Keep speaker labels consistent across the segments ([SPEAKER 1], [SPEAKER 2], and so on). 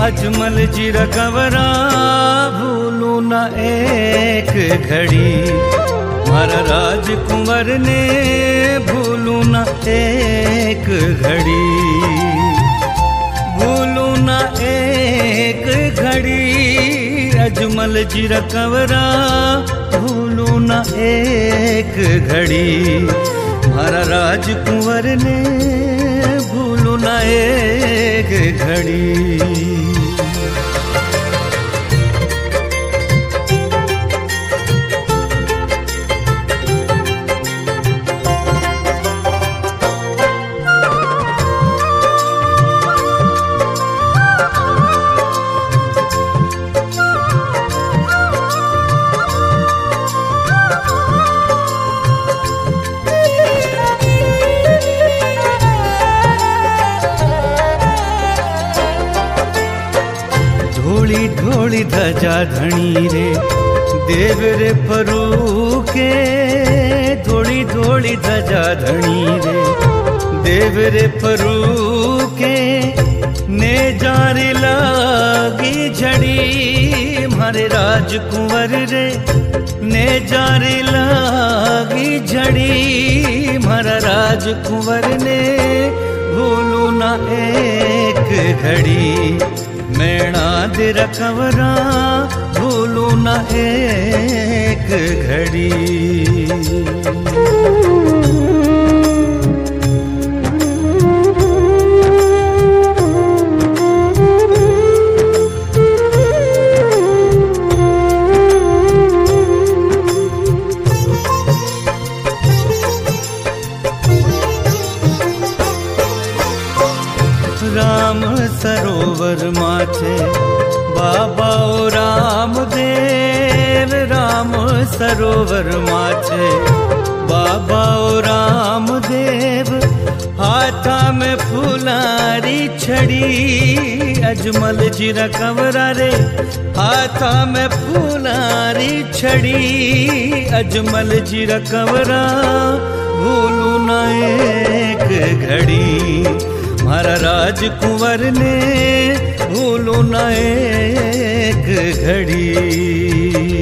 [SPEAKER 1] अजमल जी रकवरा भूलू न एक घड़ी, मारा राजकुंवर ने भूलू न एक घड़ी, भूलू न एक घड़ी अजमल जी रकवरा भूलू न एक घड़ी, मारा राजकुंवर ने भूलू न एक घड़ी। ढोली ढोली धजा धनी रे देव रे फरू के, ढोली ढोली धजा धनी रे देव रे फरू के, ने जारी लागी झड़ी मारे राजकुंवर रे, ने जारी लागी झड़ी मारा राजकुंवर ने भूलू न एक घड़ी, मैणा दे रकवरा भूलू न एक घड़ी। राम सरोवर माथे बाबा ओ रामदेव, राम सरोवर माथे बाबा ओ रामदेव, हाथा में फुलारी छड़ी अजमल जी रकवरा रे, हाथा में फुलारी छड़ी अजमल जी रकवरा भूलू न एक घड़ी, मारा राजकुंवर ने भूलू न एक घड़ी।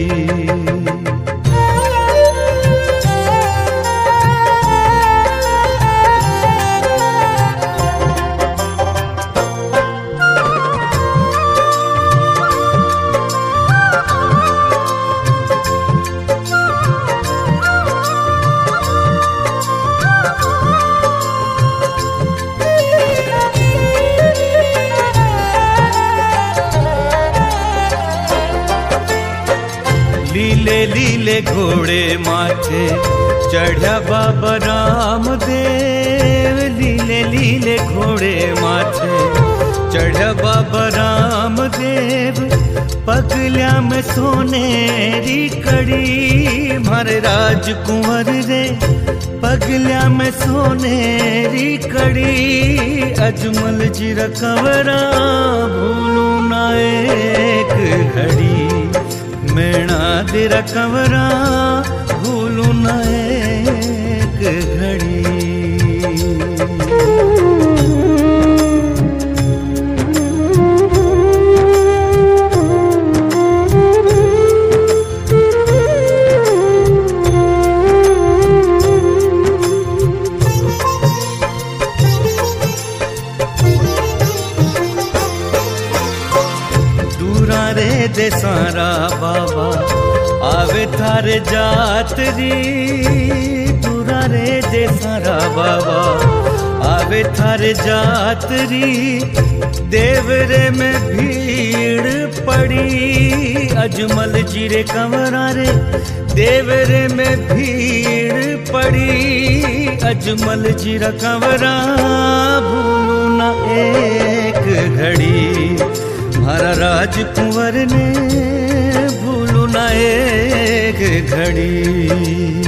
[SPEAKER 1] लीले लीले घोड़े माथे चढ़ा बाबा रामदेव, लीले लीले घोड़े माथे चढ़ा बाबा रामदेव, पगल्या में सोनेरी कड़ी मारे राजकुंवर रे, पगल्या में सोनेरी कड़ी अजमल जी रकवरा भूलू न एक घड़ी, मैणा दे रकवरा भूलू न एक घड़ी। दूरा रे देसारा बाबा आवे थारे जातरी, दूरा रे देसारा बाबा आवे थारे जातरी, देवरे में भीड़ पड़ी अजमल जी रे कंवरा रे, देवरे में भीड़ पड़ी अजमल जी रा कंवरा भूलू न एक घड़ी, मारा राजकुंवर ने भूलू न एक घड़ी।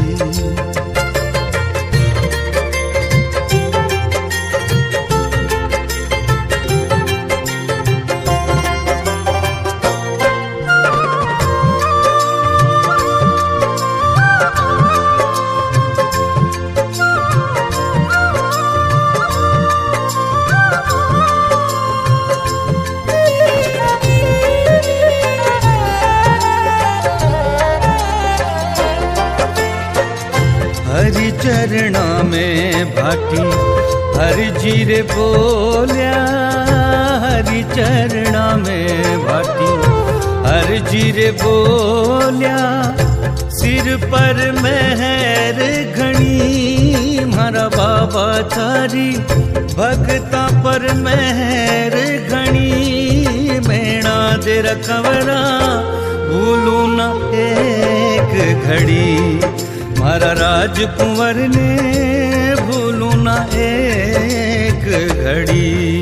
[SPEAKER 1] हरि जी रे बोलिया हरि चरणा में भाटी, हरि जी रे बोलिया सिर पर मेहर घणी, मारा बाबा थारी भगता पर मेहर घणी। मेणा दे रखवरा भूलू न एक घड़ी, मारा राजकुंवर ने भूलू न एक घड़ी।